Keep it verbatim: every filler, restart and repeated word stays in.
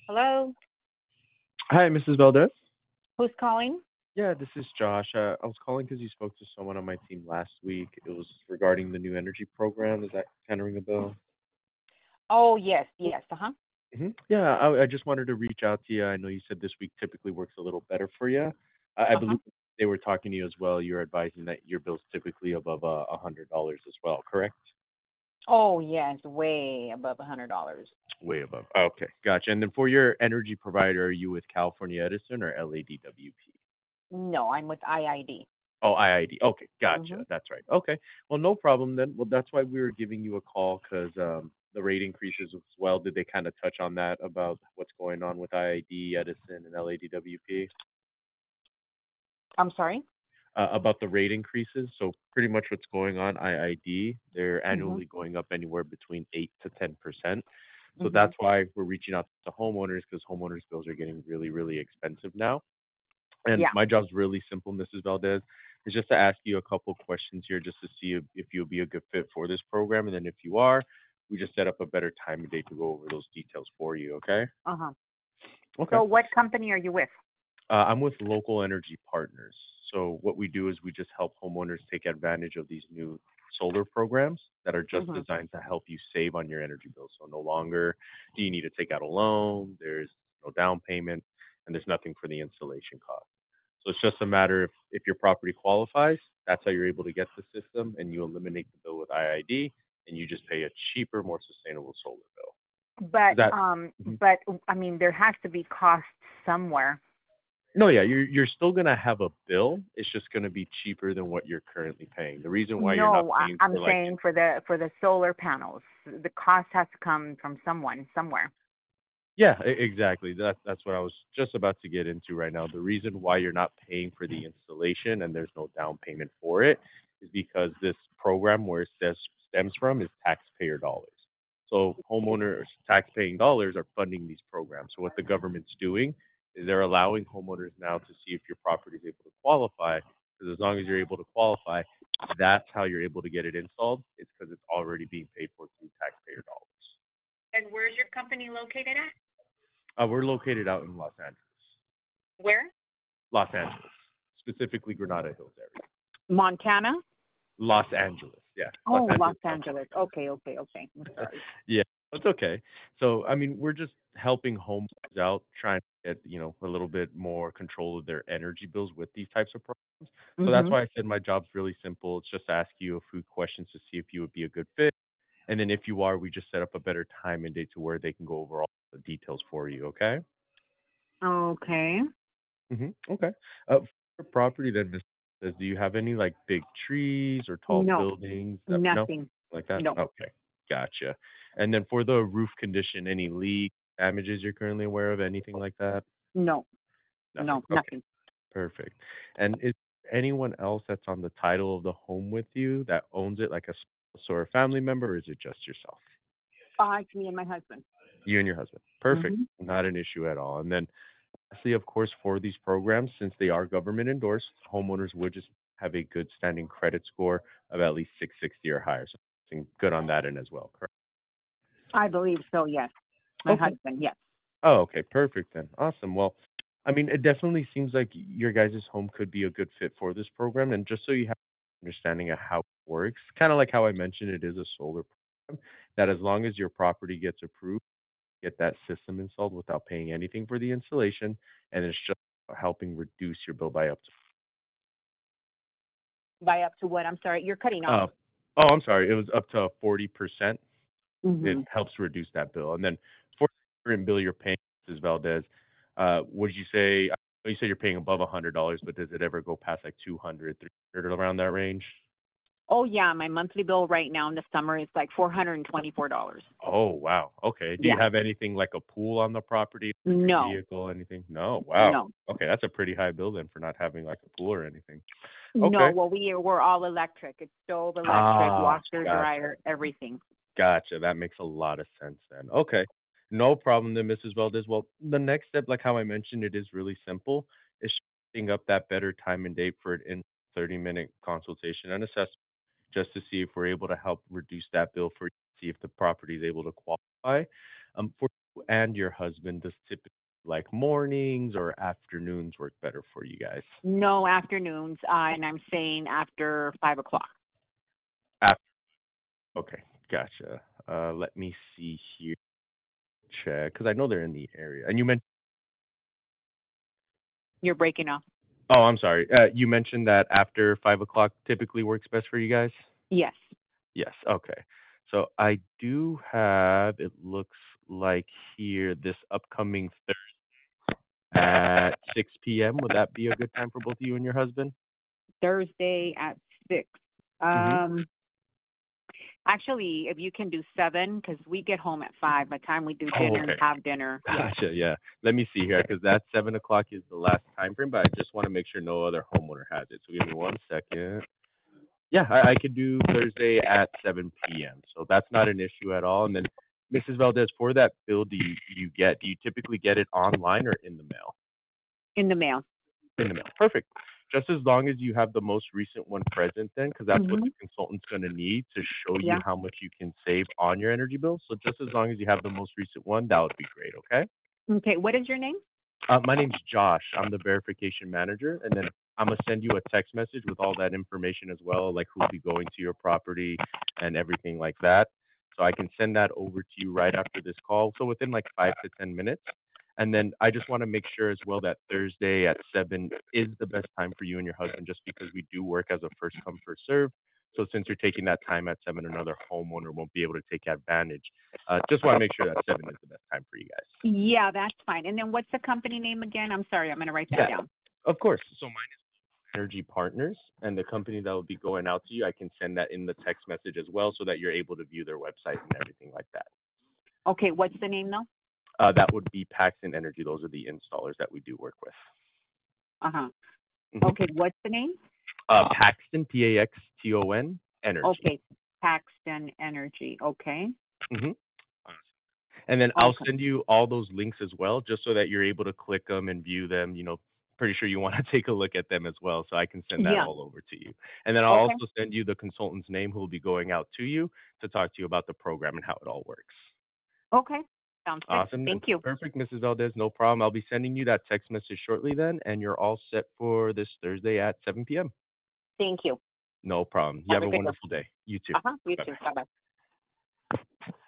Hello, Hi, missus Valdez. who's calling? Yeah, this is Josh. Uh, I was calling because you spoke to someone on my team last week. It was regarding the new energy program. Does that kind of ring a bell? Oh, yes, yes, uh-huh. hmm Yeah, I, I just wanted to reach out to you. I know you said this week typically works a little better for you. I, I Uh-huh. believe they were talking to you as well. You're advising that your bill's typically above a uh, hundred dollars as well, correct? Oh, yes, way above a hundred dollars. Way above. Okay, gotcha. And then for your energy provider, are you with California Edison or L A D W P? No, I'm with I I D. Oh, I I D. Okay, gotcha. Mm-hmm. That's right. Okay. Well, no problem then. Well, that's why we were giving you a call because um, the rate increases as well. Did they kind of touch on that about what's going on with I I D, Edison, and L A D W P? I'm sorry? Uh, about the rate increases. So pretty much what's going on, I I D, they're Mm-hmm. annually going up anywhere between eight to ten percent. So Mm-hmm. that's why we're reaching out to homeowners because homeowners bills are getting really, really expensive now. And Yeah. my job's really simple, missus Valdez. Is just to ask you a couple questions here just to see if, if you'll be a good fit for this program. And then if you are, we just set up a better time and date to go over those details for you, okay? Uh-huh. Okay. So what company are you with? Uh, I'm with Local Energy Partners. So what we do is we just help homeowners take advantage of these new solar programs that are just Mm-hmm. designed to help you save on your energy bill. So no longer do you need to take out a loan, there's no down payment, and there's nothing for the installation cost. So it's just a matter if if your property qualifies, that's how you're able to get the system, and you eliminate the bill with I I D, and you just pay a cheaper, more sustainable solar bill. Is But that? um Mhm. but I mean there has to be cost somewhere. No, yeah, you're you're still gonna have a bill. It's just gonna be cheaper than what you're currently paying. The reason why you're not No, I, paying I'm for like saying for the for the solar panels. The cost has to come from someone somewhere. yeah, e- exactly. That that's what I was just about to get into right now. The reason why you're not paying for the installation and there's no down payment for it is because this program where it says stems from is taxpayer dollars. So homeowners tax-paying dollars are funding these programs. So what the government's doing is they're allowing homeowners now to see if your property is able to qualify. Because as long as you're able to qualify, that's how you're able to get it installed. It's because it's already being paid for through taxpayer dollars. And where's your company located at? Uh, we're located out in Los Angeles. Where? Los Angeles, specifically Granada Hills area. Montana? Los Angeles, yeah, Los Oh, Los Angeles, Angeles. California. Okay, okay, okay. I'm sorry. Yeah, it's okay. So, I mean, we're just helping homeowners out, trying to get, you know, a little bit more control of their energy bills with these types of programs. So that's Mhm. why I said my job's really simple. It's just to ask you a few questions to see if you would be a good fit. And then if you are, we just set up a better time and date to where they can go over all the details for you, okay? Okay. hmm Okay. Uh, for property then, Miss says, do you have any like big trees or tall No, buildings that no nothing. like that? No, Okay, gotcha. And then for the roof condition, any leak damages you're currently aware of, anything like that? no, Nothing. no, Okay, nothing. perfect. And is anyone else that's on the title of the home with you that owns it, like a spouse or a family member, or is it just yourself? Uh, it's me and my husband. You and your husband. Perfect. Mhm. Not an issue at all. And then lastly, of course, for these programs, since they are government endorsed, homeowners would just have a good standing credit score of at least six sixty or higher. So something good on that end as well, correct? I believe so. Yes, my Okay. husband. Yes. Oh, okay. Perfect then. Awesome. Well, I mean, it definitely seems like your guys' home could be a good fit for this program. And just so you have an understanding of how it works, kind of like how I mentioned, it is a solar program that as long as your property gets approved, get that system installed without paying anything for the installation, and it's just helping reduce your bill by up to By up to what? I'm sorry. You're cutting off. Uh, oh, I'm sorry. It was up to forty percent. It Mhm. helps reduce that bill. And then for the current bill you're paying, Missus Valdez, uh, would you say, I know you said you're paying above one hundred dollars but does it ever go past like two hundred, three hundred around that range? Oh yeah, my monthly bill right now in the summer is like four hundred and twenty-four dollars. Oh, wow. Okay. Do you Yeah. have anything like a pool on the property, like your No, vehicle, anything? No. Wow. no, Okay, that's a pretty high bill then for not having like a pool or anything. no. Okay. Well, we we're all electric. It's stove, electric, Ah, washer, gotcha. dryer, everything. Gotcha. That makes a lot of sense then. Okay. No problem then, Missus Valdez. Well, the next step, like how I mentioned, it is really simple. It's setting up that better time and date for an in thirty minute consultation and assessment just to see if we're able to help reduce that bill for you, see if the property is able to qualify. Um, for you and your husband, does typically like mornings or afternoons work better for you guys? No afternoons, uh, and I'm saying after five o'clock. After, okay, gotcha. Uh, let me see here, check, because I know they're in the area. And you mentioned, You're breaking up. oh, I'm sorry. Uh, you mentioned that after five o'clock typically works best for you guys? Yes. Yes, okay. So I do have, it looks like here, this upcoming Thursday at six p m. Would that be a good time for both you and your husband? Thursday at six. Mm-hmm. Um, actually, if you can do seven, because we get home at five. By the time we do Oh, dinner and okay. have dinner, yeah. Gotcha. Yeah. Let me see here, because that seven o'clock is the last time frame, but I just want to make sure no other homeowner has it. So give me one second. Yeah, I, I could do Thursday at seven p m. So that's not an issue at all. And then, Missus Valdez, for that bill, do you, you get? Do you typically get it online or in the mail? In the mail. In the mail. Perfect. Just as long as you have the most recent one present, then, because that's what Mm-hmm. the consultant's going to need to show you Yeah. how much you can save on your energy bill. So just as long as you have the most recent one, that would be great. Okay. Okay. What is your name? Uh, my name's Josh. I'm the verification manager, and then I'm gonna send you a text message with all that information as well, like who'll be going to your property and everything like that. So I can send that over to you right after this call. So within like five to ten minutes. And then I just want to make sure as well that Thursday at seven is the best time for you and your husband, just because we do work as a first come first serve. So since you're taking that time at seven, another homeowner won't be able to take advantage. Uh, just want to make sure that seven is the best time for you guys. Yeah, that's fine. And then what's the company name again? I'm sorry, I'm going to write that Yeah, down. of course. So mine is Energy Partners, and the company that will be going out to you, I can send that in the text message as well, so that you're able to view their website and everything like that. Okay, what's the name though? Uh, that would be Paxton Energy. Those are the installers that we do work with. Uh-huh. Mhm. Okay, what's the name? Uh, Paxton, P A X T O N, Energy. Okay, Paxton Energy. Okay. hmm And then I'll Okay. send you all those links as well, just so that you're able to click them and view them. You know, pretty sure you want to take a look at them as well, so I can send that Yeah. all over to you. And then I'll Okay. also send you the consultant's name who will be going out to you to talk to you about the program and how it all works. Okay. Sounds good. Awesome. Then. Thank you. Perfect, Missus Valdez. No problem. I'll be sending you that text message shortly then, and you're all set for this Thursday at seven p m. Thank you. No problem. You Have have a a good one. wonderful day. You too. Uh-huh. You too. Bye-bye. Bye-bye.